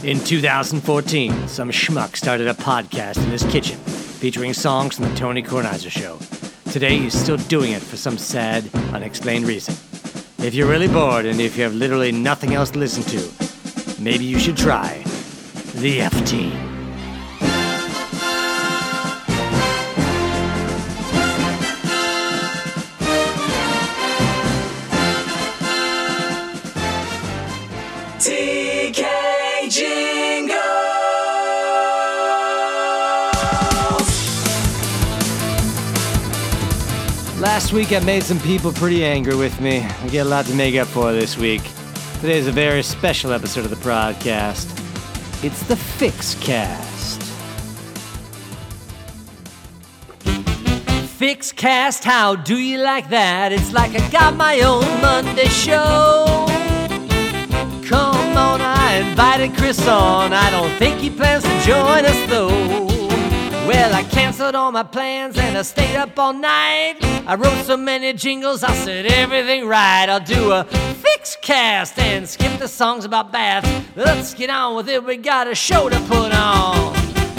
In 2014, some schmuck started a podcast in his kitchen featuring songs from the Tony Kornheiser Show. Today, he's still doing it for some sad, unexplained reason. If you're really bored and if you have literally nothing else to listen to, maybe you should try the F-Team. TK Jingles! Last week I made some people pretty angry with me. I get a lot to make up for this week. Today is a very special episode of the podcast. It's the Fixcast. Fixcast, how do you like that? It's like I got my own Monday show. Come on, I invited Chris on. I don't think he plans to join us though. Well, I canceled all my plans and I stayed up all night. I wrote so many jingles, I said everything right. I'll do a Fixcast and skip the songs about baths. Let's get on with it, we got a show to put on.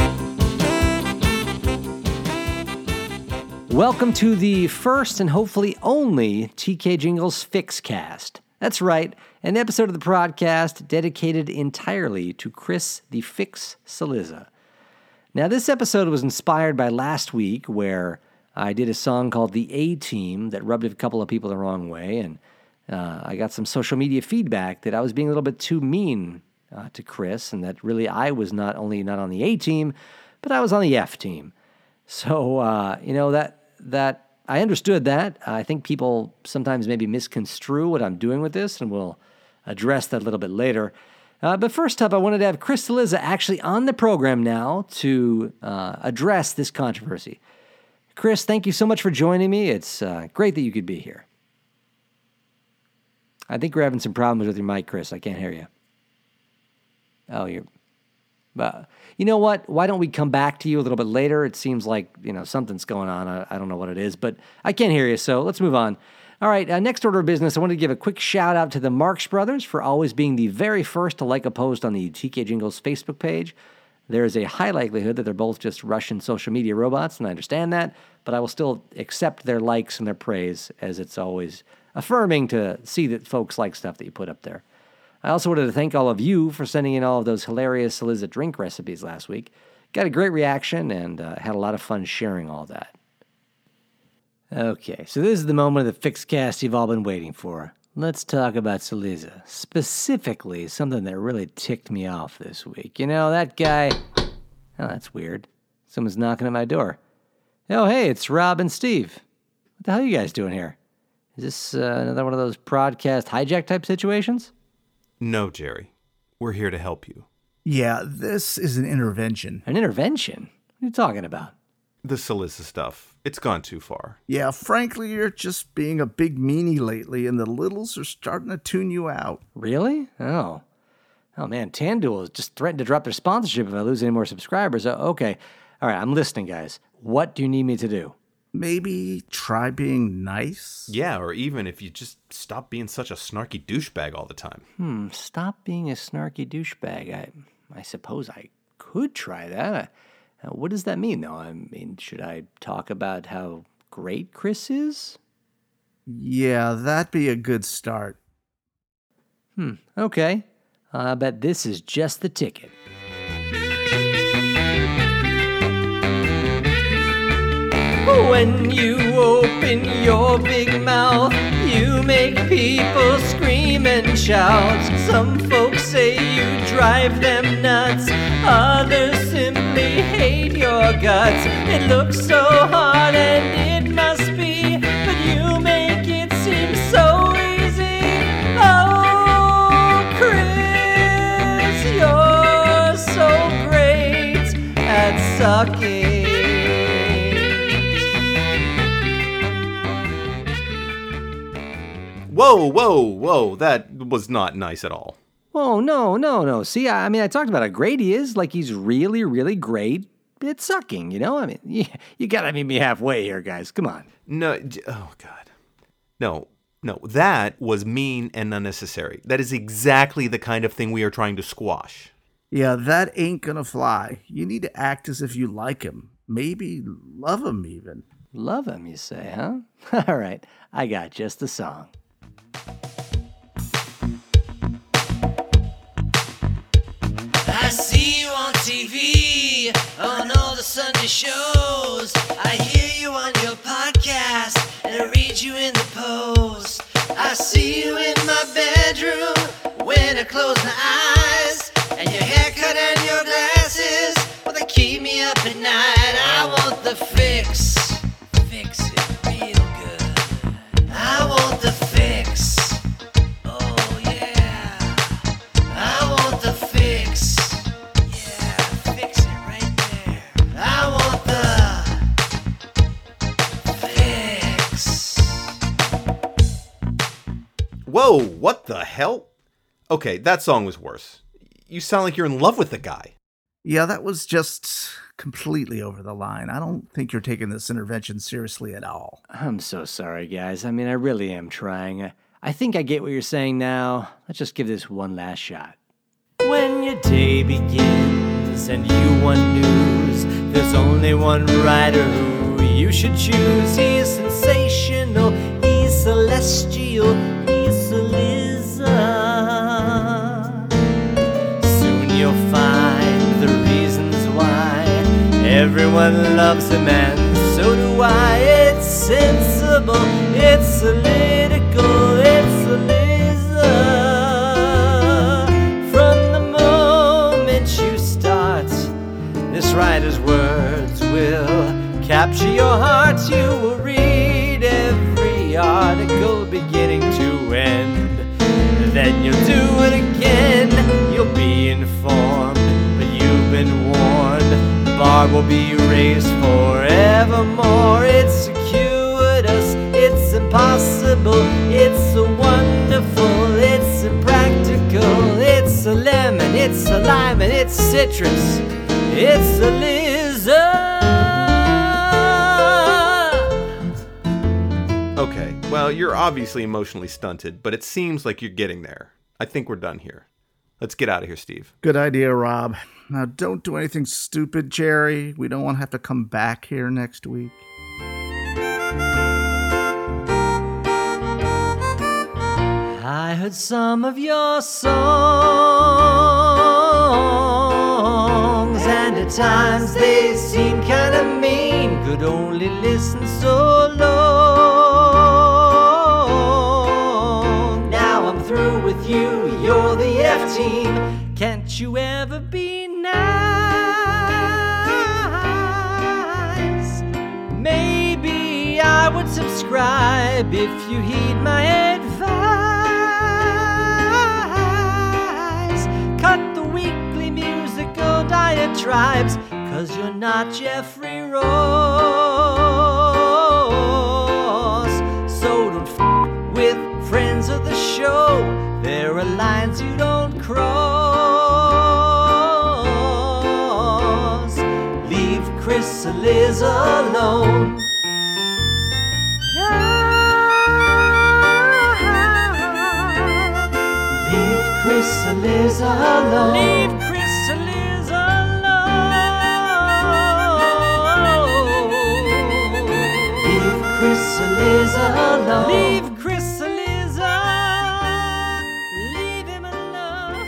Welcome to the first and hopefully only TK Jingles Fixcast. That's right, an episode of the podcast dedicated entirely to Chris the Fix Cillizza. Now, this episode was inspired by last week where I did a song called The A-Team that rubbed a couple of people the wrong way, and I got some social media feedback that I was being a little bit too mean to Chris, and that really I was not only not on the A-Team, but I was on the F-Team. So, that I understood that. I think people sometimes maybe misconstrue what I'm doing with this, and we'll address that a little bit later. But first up, I wanted to have Chris Cillizza actually on the program now to address this controversy. Chris, thank you so much for joining me. It's great that you could be here. I think we're having some problems with your mic, Chris. I can't hear you. Oh, you know what? Why don't we come back to you a little bit later? It seems like, something's going on. I don't know what it is, but I can't hear you, so let's move on. All right, next order of business, I wanted to give a quick shout-out to the Marx Brothers for always being the very first to like a post on the TK Jingles Facebook page. There is a high likelihood that they're both just Russian social media robots, and I understand that, but I will still accept their likes and their praise, as it's always affirming to see that folks like stuff that you put up there. I also wanted to thank all of you for sending in all of those hilarious Cillizza drink recipes last week. Got a great reaction and had a lot of fun sharing all that. Okay, so this is the moment of the Fixcast you've all been waiting for. Let's talk about Cillizza. Specifically, something that really ticked me off this week. That guy... Oh, that's weird. Someone's knocking at my door. Oh, hey, it's Rob and Steve. What the hell are you guys doing here? Is this another one of those podcast hijack type situations? No, Jerry. We're here to help you. Yeah, this is an intervention. An intervention? What are you talking about? The Cillizza stuff. It's gone too far. Yeah, frankly, you're just being a big meanie lately, and the littles are starting to tune you out. Really? Oh, man, Tanduel has just threatened to drop their sponsorship if I lose any more subscribers. Okay. All right, I'm listening, guys. What do you need me to do? Maybe try being nice? Yeah, or even if you just stop being such a snarky douchebag all the time. Stop being a snarky douchebag. I suppose I could try that. What does that mean, though? I mean, should I talk about how great Chris is? Yeah, that'd be a good start. Okay. I bet this is just the ticket. When you open your big mouth, you make people scream and shout. Some folks say you drive them nuts, others simply hate your guts. It looks so hard and it must be, but you make it seem so easy. Oh, Chris, you're so great at sucking. Whoa, that was not nice at all. Oh, no. See, I talked about how great he is, like he's really, really great at sucking, you gotta meet me halfway here, guys, come on. No, oh, God. No, that was mean and unnecessary. That is exactly the kind of thing we are trying to squash. Yeah, that ain't gonna fly. You need to act as if you like him. Maybe love him even. Love him, you say, huh? All right, I got just the song. I see you on TV, on all the Sunday shows. I hear you on your podcast, and I read you in the Post. I see you in my bedroom when I close my eyes, and your haircut and your glasses, well, they keep me up at night. I want the fix. Fix it real good. I want the fix. Oh, yeah. I want the fix. Yeah, fix it right there. I want the fix. Whoa, what the hell? Okay, that song was worse. You sound like you're in love with the guy. Yeah, that was just completely over the line. I don't think you're taking this intervention seriously at all. I'm so sorry, guys. I mean, I really am trying. I think I get what you're saying now. Let's just give this one last shot. When your day begins and you want news, there's only one writer who you should choose. He's sensational, he's celestial, he's Saliza. Soon you'll find the reasons why everyone loves him, and so do I. It's sensible, it's political, it's Saliza. From the moment you start, this writer's words will capture your heart. You will read every article beginning to end. Then you'll do it again. You'll be informed, but you've been warned. The bar will be raised forevermore. It's circuitous, it's impossible, it's so wonderful, it's impractical. It's a lemon, it's a lime, and it's citrus. It's a lizard. Okay, well, you're obviously emotionally stunted, but it seems like you're getting there. I think we're done here. Let's get out of here, Steve. Good idea, Rob. Now, don't do anything stupid, Jerry. We don't want to have to come back here next week. I heard some of your songs, and at times they seem kind of mean. Could only listen so long. Now I'm through with you, you're the F team. Can't you ever be nice? Maybe I would subscribe if you heed my advice. Cut the weekly musical diatribes, 'cause you're not Jeffrey Ross. So don't with friends of the show. There are lines you don't cross. Leave Chris Saliza alone. Leave Chris Saliza alone. Leave Chris Saliza alone. Leave Chris Saliza alone. Leave Chris Saliza. Leave him alone.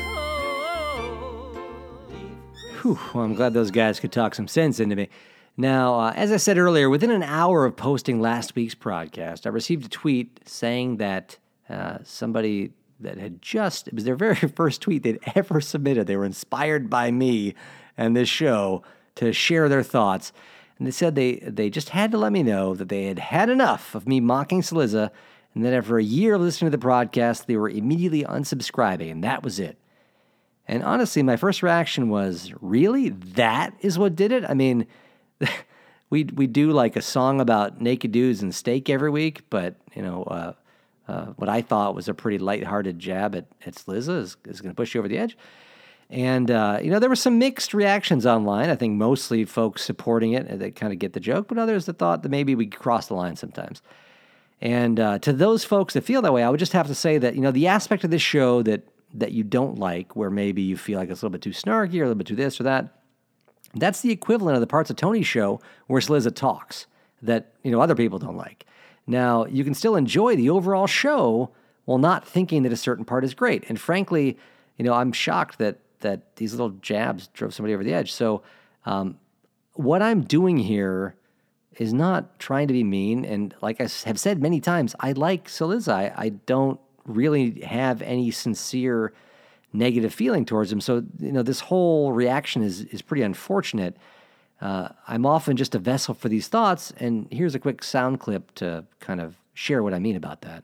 Whew, well, I'm glad those guys could talk some sense into me. Now, as I said earlier, within an hour of posting last week's podcast, I received a tweet saying that somebody that had it was their very first tweet they'd ever submitted. They were inspired by me and this show to share their thoughts. And they said they just had to let me know that they had had enough of me mocking Saliza, and that after a year of listening to the podcast, they were immediately unsubscribing, and that was it. And honestly, my first reaction was, really? That is what did it? I mean, we do like a song about naked dudes and steak every week, but, what I thought was a pretty lighthearted jab at Saliza is going to push you over the edge. And, there were some mixed reactions online. I think mostly folks supporting it, that kind of get the joke, but others that thought that maybe we cross the line sometimes. And to those folks that feel that way, I would just have to say that, the aspect of this show that that you don't like, where maybe you feel like it's a little bit too snarky or a little bit too this or that, that's the equivalent of the parts of Tony's show where Sliza talks that, other people don't like. Now, you can still enjoy the overall show while not thinking that a certain part is great. And frankly, I'm shocked that these little jabs drove somebody over the edge. So what I'm doing here is not trying to be mean. And like I have said many times, I like Sliza. I don't really have any sincere negative feeling towards him. So, this whole reaction is pretty unfortunate. I'm often just a vessel for these thoughts, and here's a quick sound clip to kind of share what I mean about that.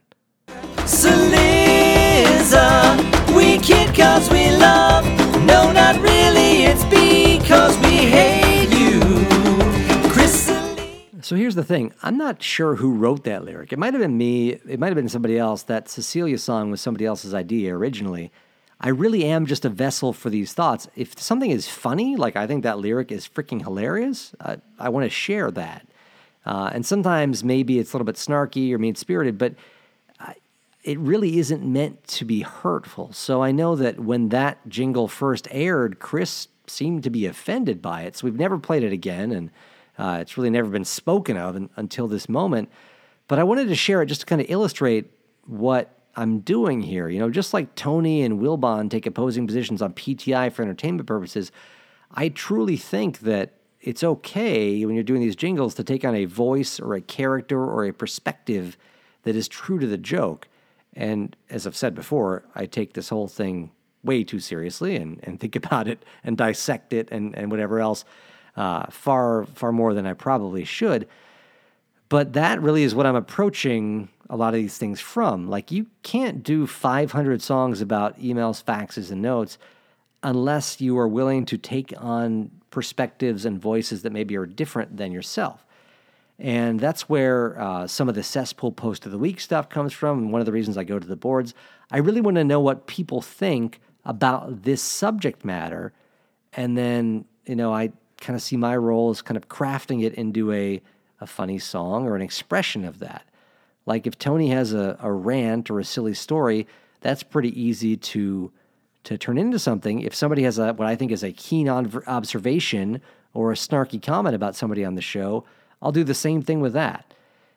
Sliza, we kid cause we love. No, not really, it's because we hate you. Chris. So here's the thing. I'm not sure who wrote that lyric. It might have been me. It might have been somebody else. That Cecilia song was somebody else's idea originally. I really am just a vessel for these thoughts. If something is funny, like I think that lyric is freaking hilarious, I want to share that. And sometimes maybe it's a little bit snarky or mean-spirited, but it really isn't meant to be hurtful. So I know that when that jingle first aired, Chris seemed to be offended by it. So we've never played it again, and it's really never been spoken of until this moment. But I wanted to share it just to kind of illustrate what I'm doing here. Just like Tony and Wilbon take opposing positions on PTI for entertainment purposes, I truly think that it's okay when you're doing these jingles to take on a voice or a character or a perspective that is true to the joke. And as I've said before, I take this whole thing way too seriously and think about it and dissect it and whatever else far more than I probably should. But that really is what I'm approaching a lot of these things from. Like, you can't do 500 songs about emails, faxes, and notes unless you are willing to take on perspectives and voices that maybe are different than yourself. And that's where some of the cesspool post of the week stuff comes from. And one of the reasons I go to the boards, I really want to know what people think about this subject matter. And then, I kind of see my role as kind of crafting it into a funny song or an expression of that. Like if Tony has a rant or a silly story, that's pretty easy to turn into something. If somebody has what I think is a keen observation or a snarky comment about somebody on the show, I'll do the same thing with that.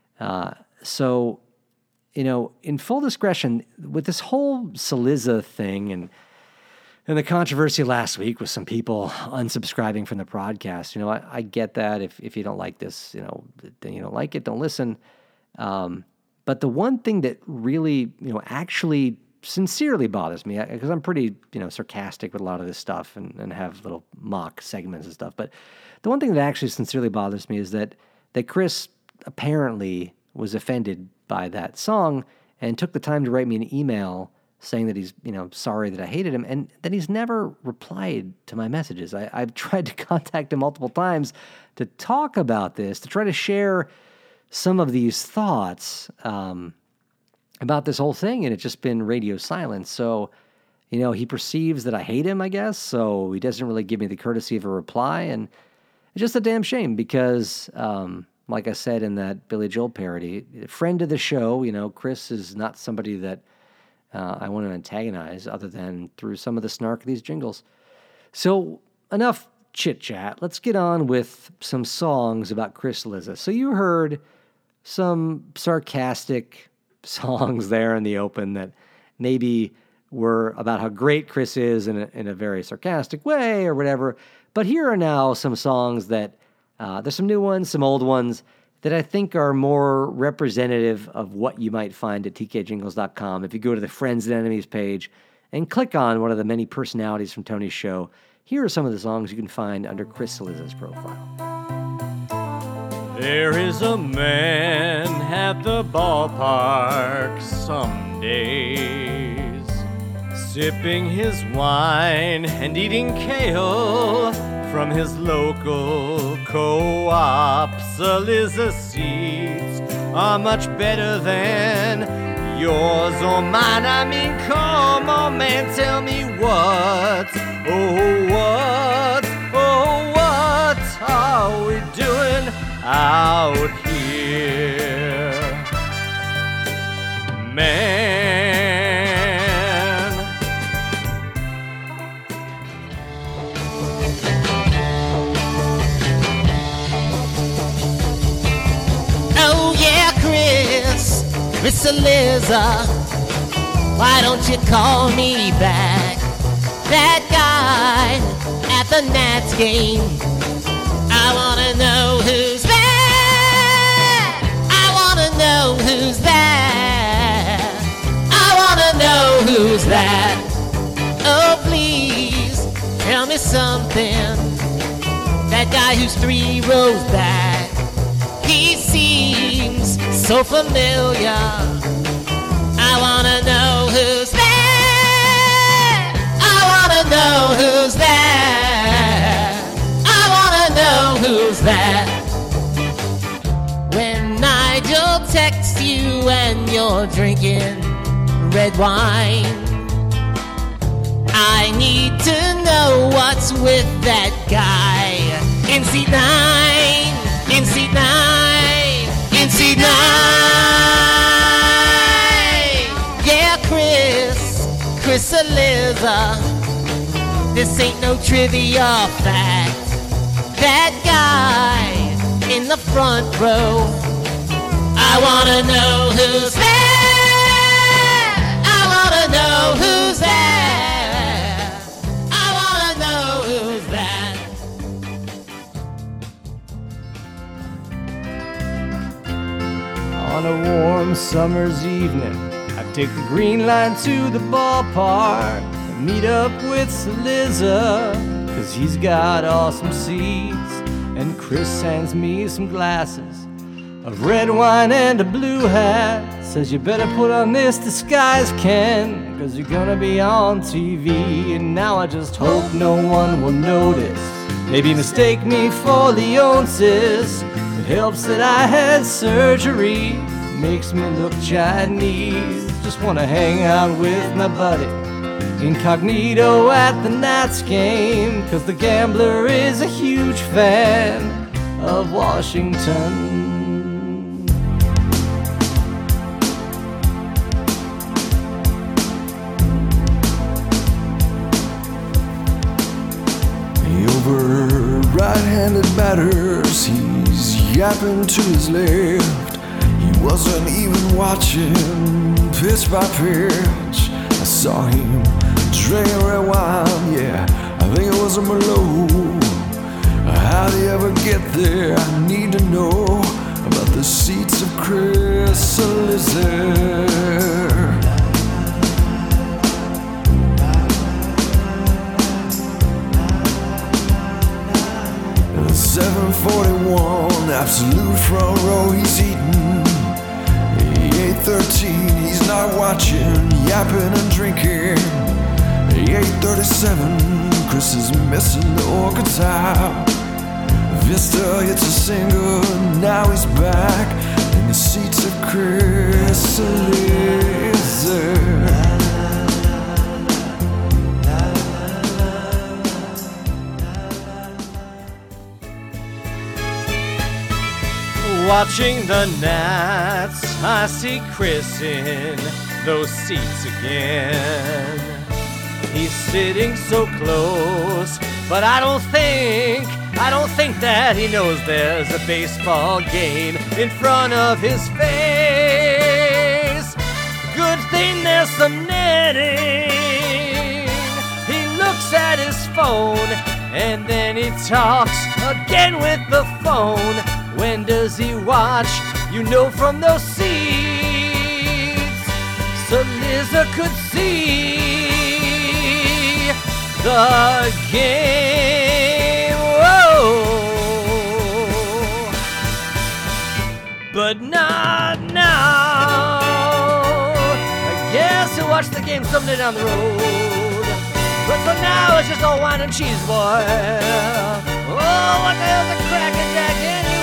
So, in full discretion, with this whole Sliza thing and the controversy last week with some people unsubscribing from the podcast, I get that. If you don't like this, then you don't like it, don't listen. But the one thing that really, actually sincerely bothers me, because I'm pretty, sarcastic with a lot of this stuff and have little mock segments and stuff. But the one thing that actually sincerely bothers me is that Chris apparently was offended by that song and took the time to write me an email saying that he's, sorry that I hated him, and that he's never replied to my messages. I've tried to contact him multiple times to talk about this, to try to share some of these thoughts about this whole thing, and it's just been radio silence. So, he perceives that I hate him, I guess, so he doesn't really give me the courtesy of a reply, and it's just a damn shame because, like I said in that Billy Joel parody, friend of the show, Chris is not somebody that I want to antagonize other than through some of the snark of these jingles. So enough chit-chat. Let's get on with some songs about Chris Sliza. So you heard some sarcastic songs there in the open that maybe were about how great Chris is in a very sarcastic way or whatever. But here are now some songs that, there's some new ones, some old ones, that I think are more representative of what you might find at tkjingles.com. If you go to the Friends and Enemies page and click on one of the many personalities from Tony's show, here are some of the songs you can find under Chris Sliza's profile. There is a man at the ballpark some days, sipping his wine and eating kale from his local co-op. Sliza seats are much better than yours or mine. I mean, come on, man, tell me what are we doing out here? Man, Chris Eliza, why don't you call me back? That guy at the Nats game, I wanna know who's that. I wanna know who's that. I wanna know who's that. Oh, please, tell me something. That guy who's 3 rows back, he seems so familiar. I wanna know who's that. I wanna know who's that. I wanna know who's that. When Nigel texts you and you're drinking red wine, I need to know what's with that guy in seat 9, in seat 9, in seat 9. Yeah, Chris Eliza, this ain't no trivia fact. That guy in the front row, I wanna know who's that. I wanna know who's that. I wanna know who's that. On a warm summer's evening, I take the green line to the ballpark and meet up with Saliza, 'cause he's got awesome seats. And Chris hands me some glasses of red wine and a blue hat. Says you better put on this disguise, Ken, 'cause you're gonna be on TV. And now I just hope no one will notice, maybe mistake me for Leonsis. It helps that I had surgery, makes me look Chinese. Just wanna hang out with my buddy incognito at the Nats game, 'cause the gambler is a huge fan of Washington. Over right-handed batters, he's yapping to his left. He wasn't even watching pitch by pitch. I saw him drink red wine, yeah, I think it was a Merlot. How'd he ever get there? I need to know about the seats of Chris Eliza. 741, absolute front row, he's eating. 813, he's not watching, yapping and drinking. 837, Chris is missing the orchestra. Vista hits a single, now he's back in the seats of Chris Eliza. Watching the Nats, I see Chris in those seats again. He's sitting so close, but I don't think that he knows there's a baseball game in front of his face. Good thing there's some netting. He looks at his phone and then he talks again with the phone. When does he watch? You know from those seats. So Liza could see the game. Whoa. But not now. I guess he'll watch the game someday down the road. But for now it's just all wine and cheese, boy. Oh, what the hell's a Cracker Jack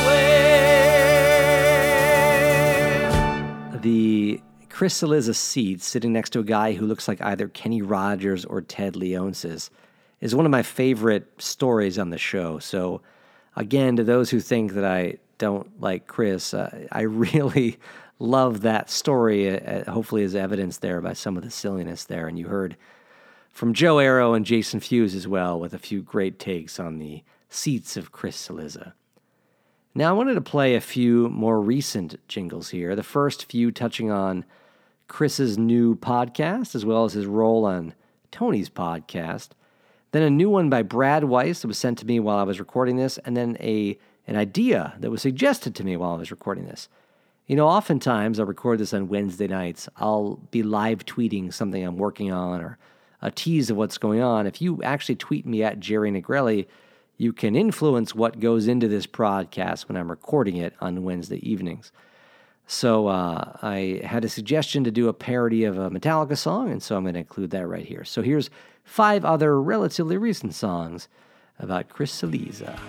anyway? The Chris Eliza seat, sitting next to a guy who looks like either Kenny Rogers or Ted Leonsis, is one of my favorite stories on the show. So, again, to those who think that I don't like Chris, I really love that story. Hopefully, is evidenced there by some of the silliness there. And you heard from Joe Arrow and Jason Fuse as well, with a few great takes on the seats of Chris Eliza. Now, I wanted to play a few more recent jingles here. The first few touching on Chris's new podcast, as well as his role on Tony's podcast. Then a new one by Brad Weiss that was sent to me while I was recording this, and then an idea that was suggested to me while I was recording this. You know, oftentimes I'll record this on Wednesday nights. I'll be live tweeting something I'm working on or a tease of what's going on. If you actually tweet me at Jerry Negrelli, you can influence what goes into this podcast when I'm recording it on Wednesday evenings. So I had a suggestion to do a parody of a Metallica song, and so I'm going to include that right here. So here's 5 other relatively recent songs about Chris Cillizza.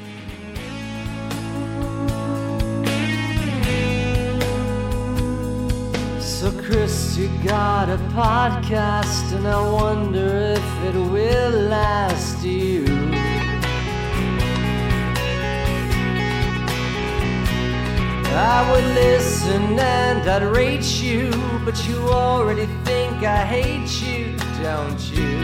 So Chris, you got a podcast, and I wonder if it will last you. I would listen and I'd rate you, but you already think I hate you, don't you?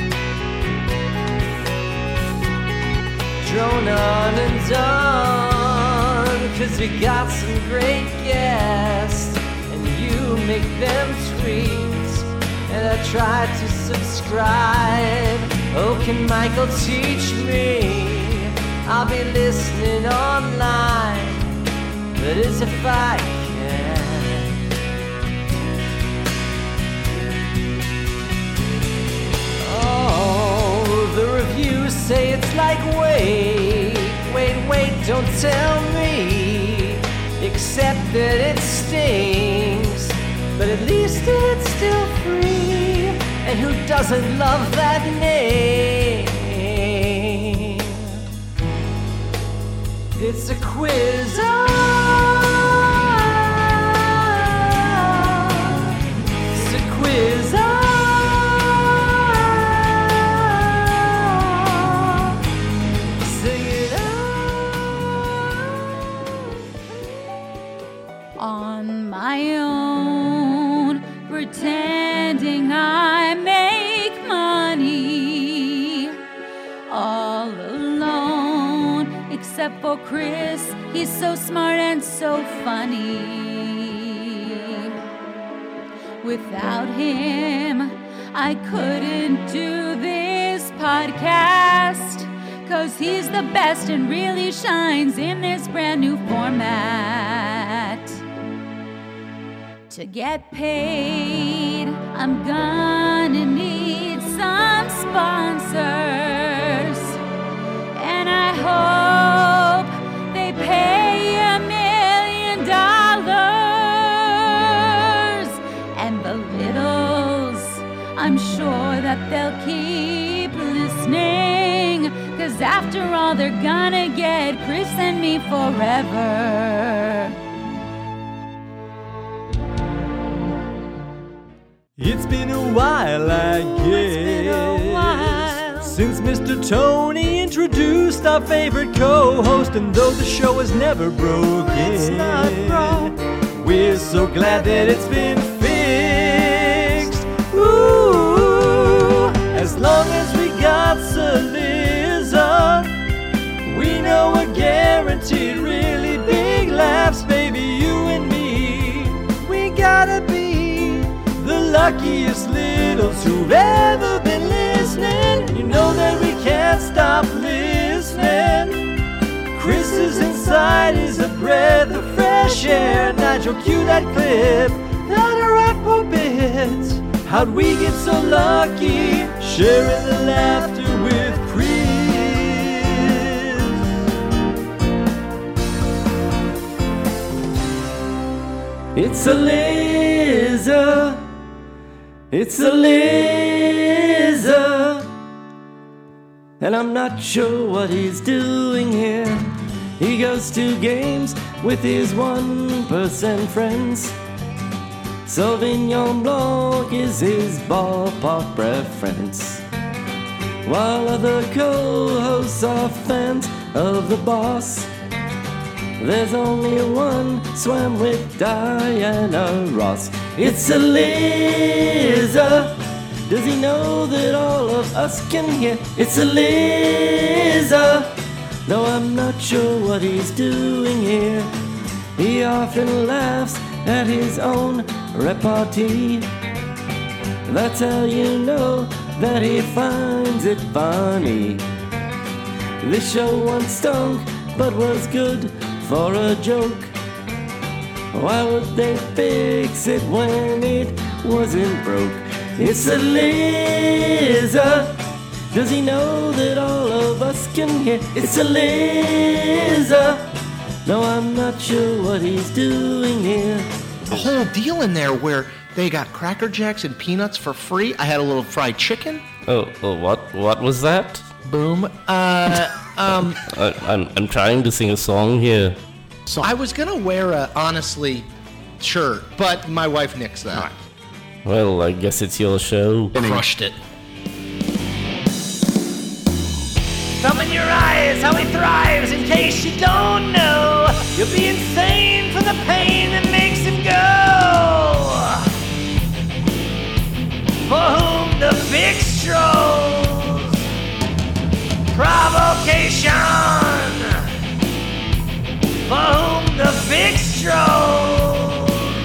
Drone on and on, 'cause you got some great guests, and you make them tweets, and I try to subscribe. Oh, can Michael teach me? I'll be listening online. That is if I can. Oh, the reviews say it's like wait, don't tell me. Except that it stings, but at least it's still free. And who doesn't love that name? It's a quiz. It's a quiz. Sing it on my own, pretending I make money all alone. Except for Chris, he's so smart and so funny. Without him, I couldn't do this podcast, 'cause he's the best and really shines in this brand new format. To get paid, I'm gonna need some sponsors, and I hope they pay $1 million. And the littles, I'm sure that they'll keep listening, 'cause after all, they're gonna get Chris and me forever. It's been a while, I guess, since Mr. Tony introduced our favorite co-host, and though the show has never broken, it's not broke, we're so glad that it's been fixed. Ooh, as long as we got Cillizza, we know we're guaranteed really big laughs, baby, you and me. We gotta be the luckiest littles who've ever been listening. You know that we can't stop listening. Chris's insight is a breath of fresh air. Nigel, cue that clip, that Arapo bit. How'd we get so lucky, sharing the laughter with Chris? It's Cillizza. It's Cillizza, and I'm not sure what he's doing here. He goes to games with his 1% friends. Sauvignon Blanc is his ballpark preference, while other co-hosts are fans of the boss. There's only one swam with Diana Ross. It's Cillizza. Does he know that all of us can hear? It's Cillizza. though I'm not sure what he's doing here. He often laughs at his own repartee. That's how you know that he finds it funny. This show once stunk, but was good for a joke. Why would they fix it when it wasn't broke? It's a lizard. Does he know that all of us can hear? It's a lizard. No, I'm not sure what he's doing here. A whole deal in there where they got Cracker Jacks and peanuts for free. I had a little fried chicken. Oh, what was that? Boom. I'm trying to sing a song here. So I was gonna wear a Honestly shirt, but my wife nixed that. Well, I guess it's your show. Crushed it. Thumb in your eyes, how he thrives, in case you don't know. You'll be insane from the pain that makes him go. For whom the big strolls, provocation. For whom the big strolls.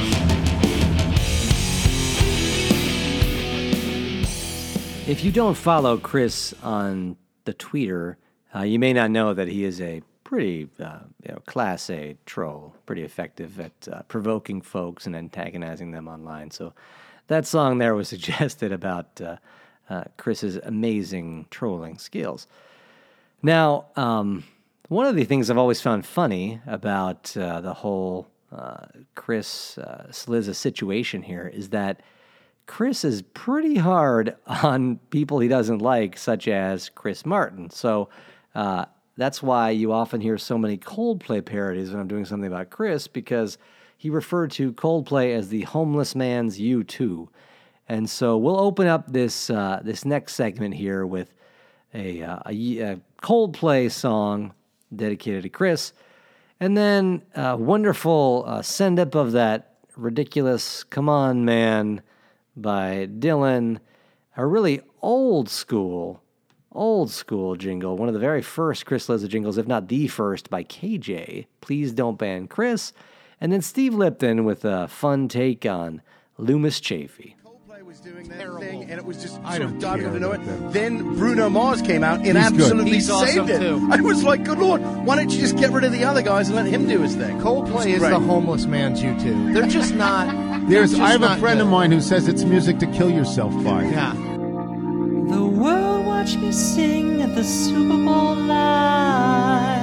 If you don't follow Chris on the Twitter, you may not know that he is a pretty Class A troll, pretty effective at provoking folks and antagonizing them online. So that song there was suggested about Chris's amazing trolling skills. Now, one of the things I've always found funny about the whole Chris Cillizza situation here is that Chris is pretty hard on people he doesn't like, such as Chris Martin. So that's why you often hear so many Coldplay parodies when I'm doing something about Chris, because he referred to Coldplay as the homeless man's U2. And so we'll open up this next segment here with a Coldplay song dedicated to Chris, and then a wonderful send-up of that ridiculous "Come On Man" by Dylan, a really old school jingle, one of the very first Chris Cillizza jingles, if not the first, by KJ, Please Don't Ban Chris, and then Steve Lipton with a fun take on Loomis Chafee. Was doing that thing, and it was just sort of diving into nowhere. Then Bruno Mars came out and absolutely saved it. Too. I was like, good Lord, why don't you just get rid of the other guys and let him do his thing? Coldplay is the homeless man's U2. They're just not. I have a friend of mine who says it's music to kill yourself by. Yeah. The world watched me sing at the Super Bowl live,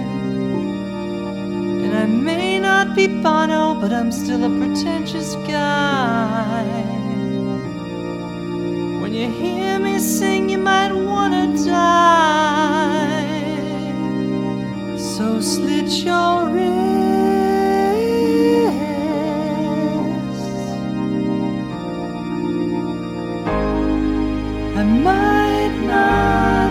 and I may not be Bono, but I'm still a pretentious guy. When you hear me sing, you might wanna die. So slit your wrists. I might not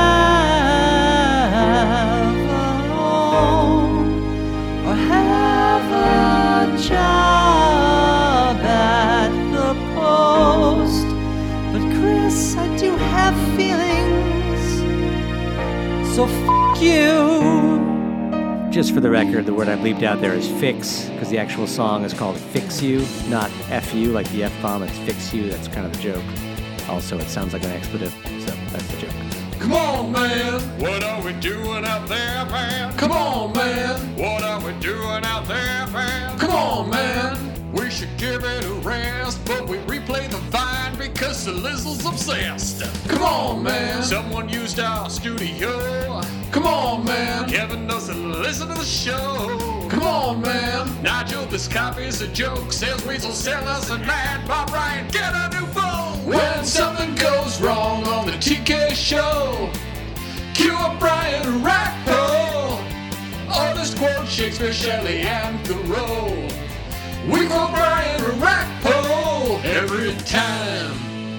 have a home or have a job at the post, but Chris, I do have feelings, so f*** you. Just for the record, the word I bleeped out there is fix, because the actual song is called Fix You, not F-U, like the F-bomb, it's Fix You, that's kind of the joke. Also, it sounds like an expletive, so that's the joke. Come on, man, what are we doing out there, man? Come on, man, what are we doing out there, man? Come on, man, we should give it a rest, but we replay the Vine because Cillizza's obsessed. Come on, man, someone used our studio. Come on, man, Kevin doesn't listen to the show. Come on, man, Nigel, this copy's a joke. Sales Weasel sell us a man. Bob Ryan, get a new phone. When something goes wrong on the TK show, cue up Brian Rackpo. Others quote Shakespeare, Shelley, and Thoreau. We quote Brian Rackpo every time.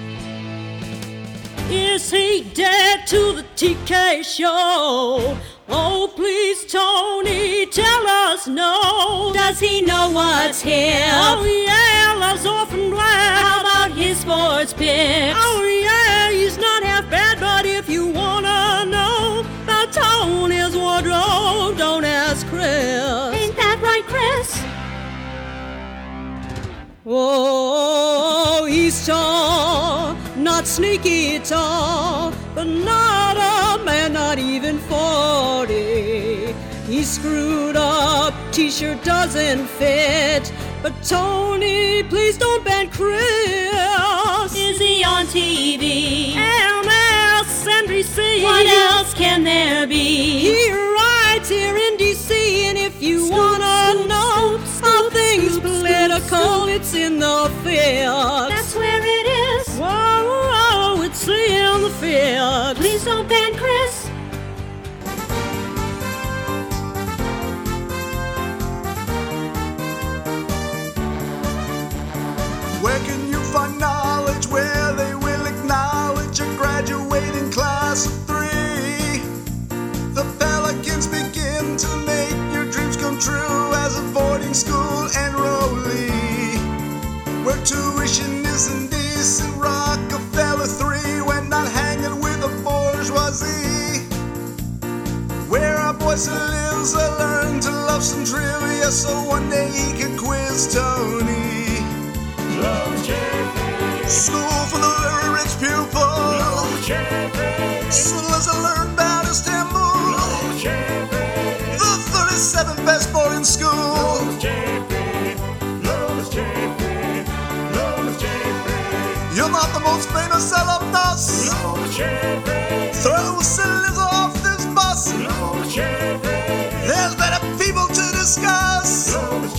Is he dead to the TK show? Oh, please, Tony, tell us no. Does he know what's hip? Oh, yeah, loves Orphan Black. How about his sports picks? Oh, yeah, he's not half bad, but if you wanna know about Tony's he's tall, not sneaky tall, but not a man, not even 40. He's screwed up, t-shirt doesn't fit, but Tony, please don't ban Chris. Is he on TV? MSNBC. What else can there be? He writes here in D.C., and if you wanna know how things political, it's in the field. That's where it is. Whoa, it's in the field. Please don't ban Chris. Where can you find knowledge where they will acknowledge a graduating class of 3? The Pelicans begin to make your dreams come true as a boarding school enrollee, where tuition isn't decent. Rockefeller 3 when not hanging with the bourgeoisie, where our boy Salilza learned to love some trivia so one day he could quiz Tony. School for the very rich pupil. Salilza learned about Istanbul, the 37th best boarding school. You're not the most famous alumnus. Throw Salilza off this bus. There's better people to discuss.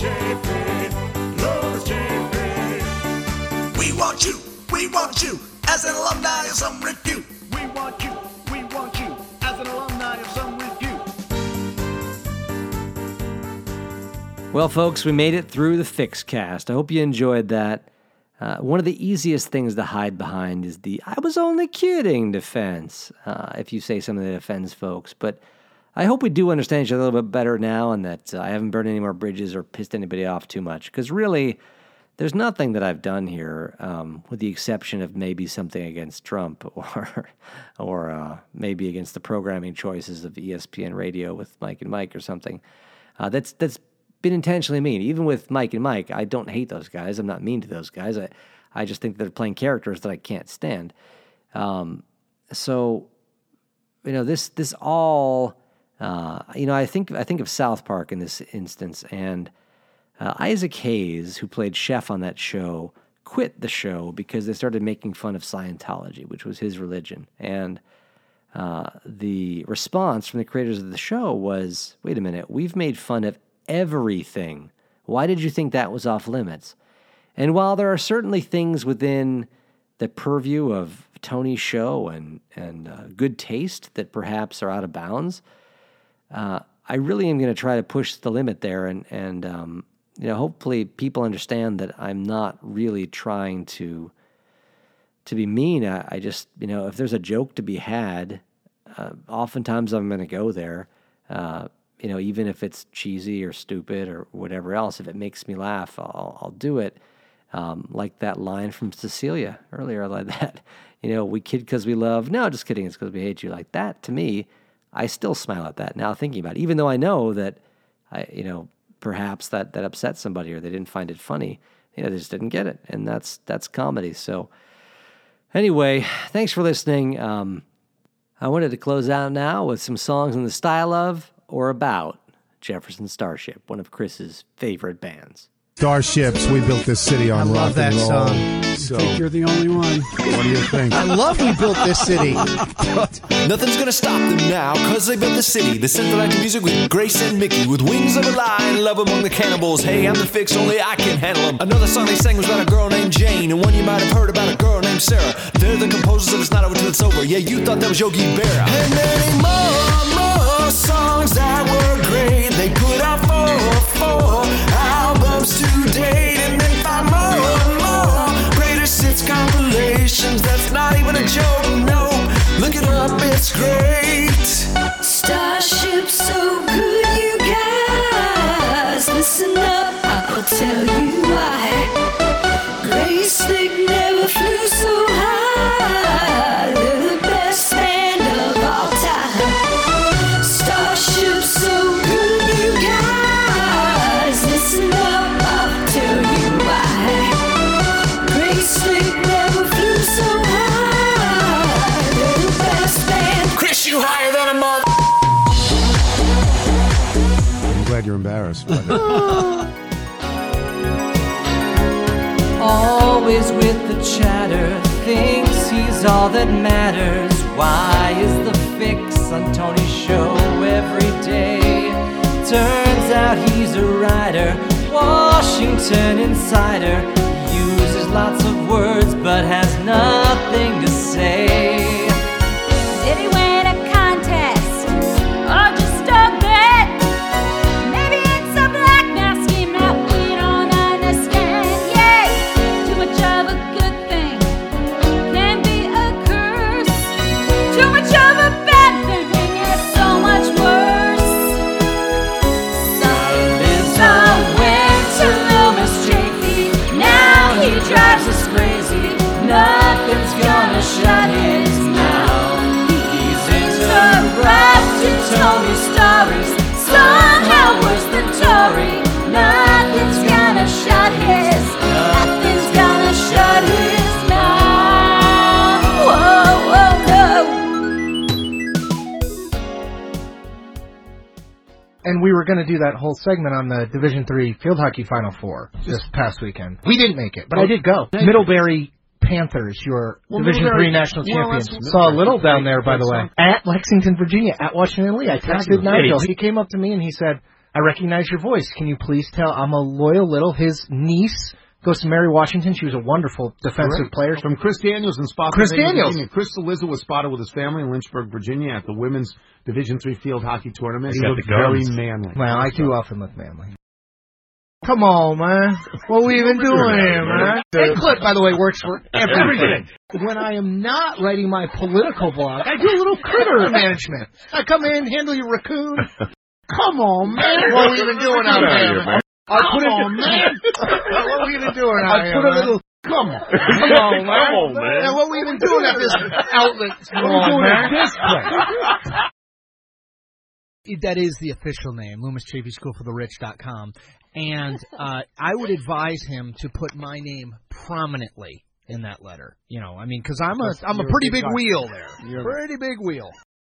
We want you, as an alumni of some repute. We want you, as an alumni of some repute. Well, folks, we made it through the Fixcast. I hope you enjoyed that. One of the easiest things to hide behind is the "I was only kidding" defense, if you say something that offends folks. But I hope we do understand each other a little bit better now, and that I haven't burned any more bridges or pissed anybody off too much. Because really, there's nothing that I've done here, with the exception of maybe something against Trump or maybe against the programming choices of ESPN Radio with Mike and Mike or something. That's been intentionally mean. Even with Mike and Mike, I don't hate those guys. I'm not mean to those guys. I just think they're playing characters that I can't stand. So, this all, I think of South Park in this instance, and Isaac Hayes, who played Chef on that show, quit the show because they started making fun of Scientology, which was his religion. And the response from the creators of the show was, wait a minute, we've made fun of everything. Why did you think that was off limits? And while there are certainly things within the purview of Tony's show and good taste that perhaps are out of bounds, I really am going to try to push the limit there and hopefully people understand that I'm not really trying to be mean. I just, if there's a joke to be had, oftentimes I'm going to go there, even if it's cheesy or stupid or whatever else. If it makes me laugh, I'll do it. Like that line from Cecilia earlier, like that, we kid because we love. No, just kidding. It's because we hate you. Like that, to me, I still smile at that now thinking about it, even though I know that perhaps that upset somebody or they didn't find it funny. They just didn't get it. And that's comedy. So anyway, thanks for listening. I wanted to close out now with some songs in the style of or about Jefferson Starship, one of Chris's favorite bands. Starships, we built this city on rock love that and roll. song. So, I think you're the only one. what do you think? I love We Built This City. Nothing's gonna stop them now, cause they built the city. They sent the light to music with Grace and Mickey, with wings of a lion, love among the cannibals. Hey, I'm the fix, only I can handle them. Another song they sang was about a girl named Jane, and one you might have heard about a girl named Sarah. They're the composers of It's Not Over Till It's Over. Yeah, you thought that was Yogi Berra. And many more songs that were great. They put out four albums to date, and then 5 more greatest hits compilations. That's not even a joke, no. Look it up, it's great. Starship so good, you guys. Listen up, I'll tell you why. Grace Slick never flew so high. They're the best band of all time. Starship so good, you guys. Listen up, I'll tell you why. Grace Slick never glad you're embarrassed. By that. Always with the chatter, thinks he's all that matters. Why is the fix on Tony's show every day? Turns out he's a writer, Washington insider. Uses lots of words but has nothing to say. Did he win a contest or just a bet? Maybe it's a black mask scheme that we don't understand. Yeah, too much of a good thing can be a curse. Too much of a bad thing is so much worse. Salisa went to Loomis Chafee. Now he drives us crazy. Nothing's gonna shut his mouth. He's interrupted Tony's stories, somehow worse than Tory. Nothing's gonna shut his mouth. Whoa, no. And we were going to do that whole segment on the Division III Field Hockey Final Four this past weekend. We didn't make it, but I did go. Middlebury Panthers, your Division III national champions. Saw Little down there, by the way, at Lexington, Virginia, at Washington Lee. I texted Nigel. He came up to me and he said, I recognize your voice. Can you please tell I'm a loyal Little? His niece goes to Mary Washington. She was a wonderful defensive player. From Chris Daniels in Spotsylvania, Chris Daniels. Virginia. Chris Saliza was spotted with his family in Lynchburg, Virginia at the Women's Division III Field Hockey Tournament. He looked very manly. Well, I too often look manly. Come on, man. What we even doing here, man? That clip, by the way, works for everything. When I am not writing my political blog, I do a little critter management. I come in, handle your raccoon. Come on, man. What are we even doing out there, man? Come on, man. What are we even doing out here, man? Come on. Come on, man. Come on, man. Now, what are we even doing at this outlet? Come on, man. That is the official name, LoomisChaffeeSchoolForTheRich.com. And I would advise him to put my name prominently in that letter. You know, I mean, because I'm a pretty big wheel there. Pretty big wheel.